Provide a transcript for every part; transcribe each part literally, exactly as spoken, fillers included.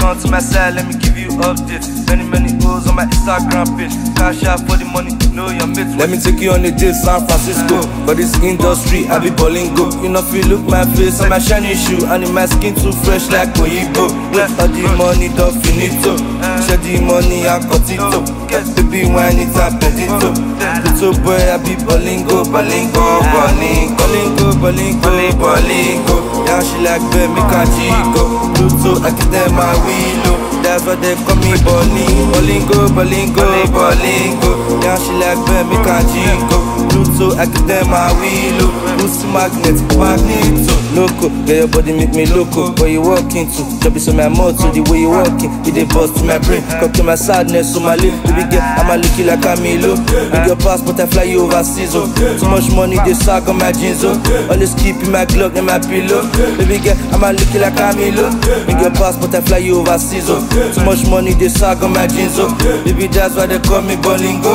on to my side, let me give you updates. Many, many hoes on my Instagram page. Cash out for the money, know your mates. Let me take you on a date, San Francisco. For this industry, I be bolingo. You know, if you look my face on my shiny shoe, and in my skin too fresh like Oyibo. All the money, don't finito. Share the money, I cut it up. Baby, when it's a pedito. Little boy, I be bolingo, bolingo, bolingo, bolingo, bolingo, bolingo. Yeah, she like baby, me can't chico. Pluto, I get them my willow. That's why they call me bolingo, bolingo, bolingo, bolingo. Yeah, she like baby, me can't chico. Pluto, I get them my willow. Pussy magnet, magneto. Loco, get your body make me loco. Where you walking to? Drop it on my motto, the way you walking, it dey bust to my brain. Come to my sadness, so my lip, baby girl, I'ma look you like Camilo. With your passport, I fly you overseas, oh. Too much money, they suck on my jeans, oh. Always keeping my Glock in my pillow. Baby girl, I'ma look you like Camilo. With your passport, I fly you overseas, oh. Too much money, they suck on my jeans, oh. Baby, that's why they call me bolingo.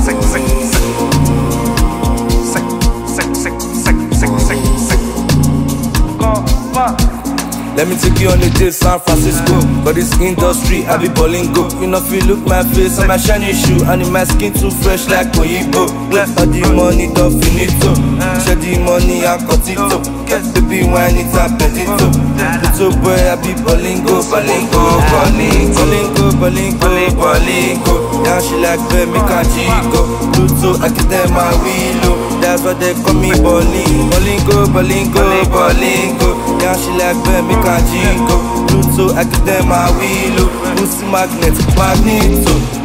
Let me take you on a date, San Francisco. For this industry, I be bolingo. You know, if you look my face on my shiny shoe, and in my skin too fresh like Oyibo. All the money, don't finito. Share the money, I cut it up. Baby, when it's a pedito. Little boy, I be bolingo, bolingo, bolingo, bolingo, bolingo, bolingo. Yeah, she like baby, me can't chico. Pluto, I get them my willow. That's why they call me bolingo, bolingo, bolingo, bolingo. Yeah, she like baby, me can't chico. Pluto, I get them my willow. Pussy magnet, magneto.